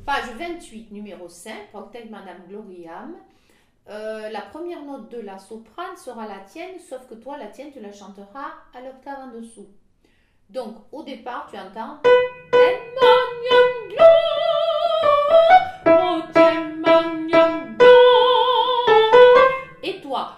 Page 28, numéro 5, Protect Madame Gloriam. La première note de la soprane sera la tienne, sauf que toi, la tienne, tu la chanteras à l'octave en dessous. Donc, au départ, tu entends et toi,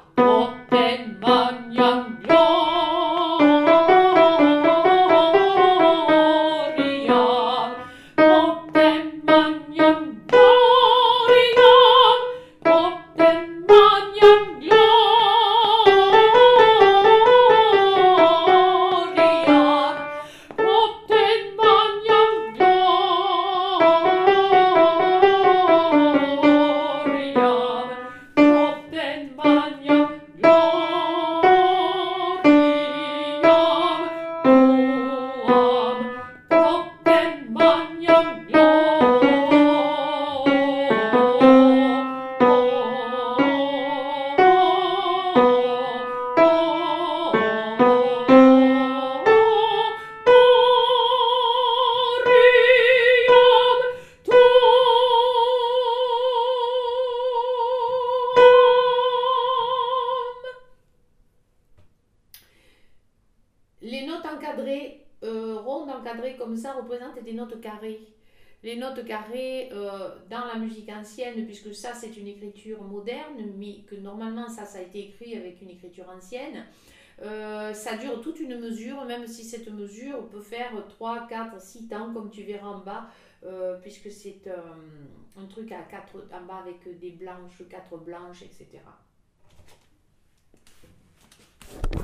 les notes encadrées, rondes encadrées comme ça, représentent des notes carrées. Les notes carrées dans la musique ancienne, puisque ça c'est une écriture moderne, mais que normalement ça a été écrit avec une écriture ancienne, ça dure toute une mesure, même si cette mesure peut faire 3, 4, 6 temps, comme tu verras en bas, puisque c'est un truc à 4 en bas avec des blanches, 4 blanches, etc.